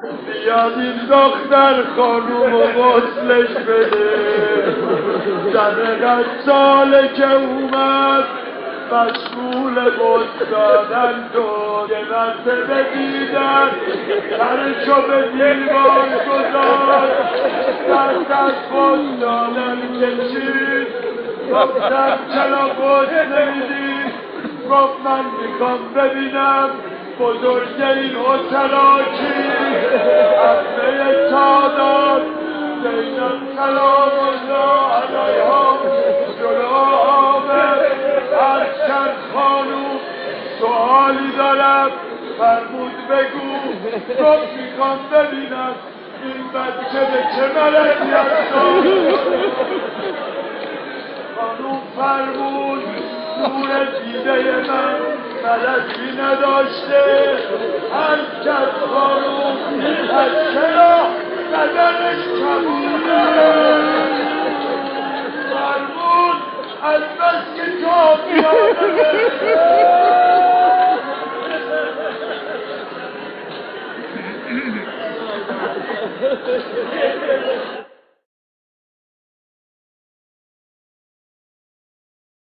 بیاد این دختر خانوم و غسلش بده. زن قصاله که اومد مشغول غسل دادن شد، یه مرتبه دیدن سرشو به دیوار گذاشت، دست از غسل دادن کشید. گفتم چرا غسل نمیدی؟ گفت من میخوام ببینم بزرگ این هتلا کی. عمه سادات زینب سلام الله علیها جلو آمد. ارشد خانوم سوالی دارم فرمود بگو. گفت میخوام ببینم این بچه به چه ملکی هست. خانوم فرمود نور دیده من ملکی نداشته. ارشد خانوم از چرا بدنش کبوده. فرمود از بس که تابیانه